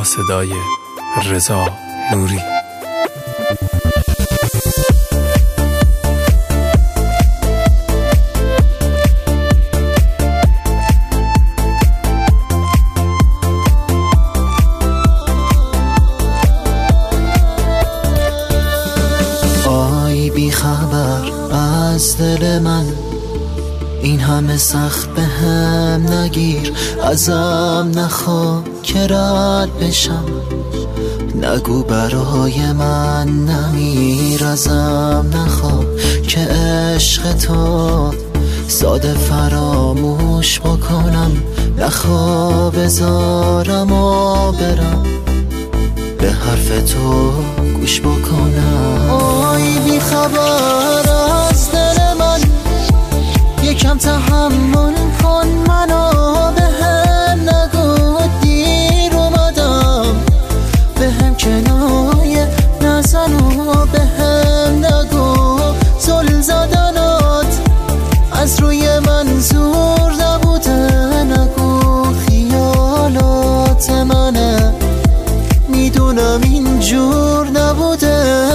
صدای رضا نوری. آی بی خبر از دل من، این همه سخت به هم نگیر، ازم نخوا که رد بشم، نگو برای من نمیر، ازم نخوا که عشق تو ساده فراموش بکنم، نخوا بذارم و برم به حرف تو گوش بکنم. آی بی خبر از دل من، یکم تحمل کن منو، به هم نگو دیر اومدم، به هم کنایه نزن و به هم نگو زل زدنات از روی من زور نبوده، نگو خیالات منه، میدونم اینجور نبوده.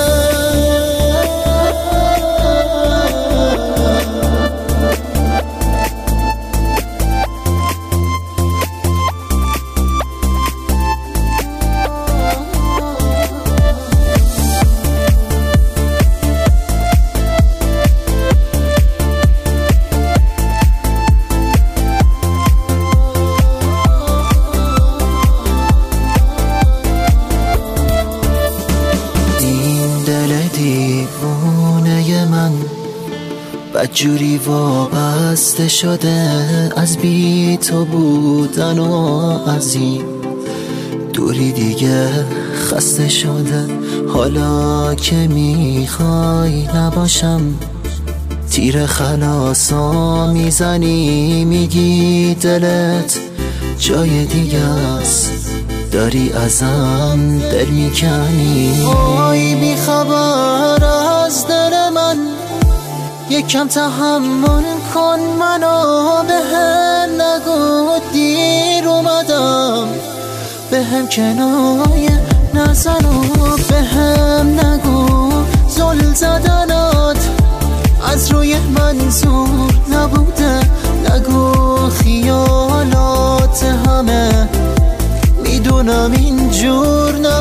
دیوونه من بدجوری وابسته شده از بی تو بودن و از این دوری دیگه خسته شده، حالا که میخوای نباشم تیر خلاصا میزنی، میگی دلت جای دیگه است، داری ازم دل میکنی. آی بی خبر از دل من، یکم تحمل کن منو، به هم نگو دیر اومدم، به هم کنایه نزن و به هم نگو زل زدنات از روی من زور نبوده، نگو خیالات همه، میدونم اینجور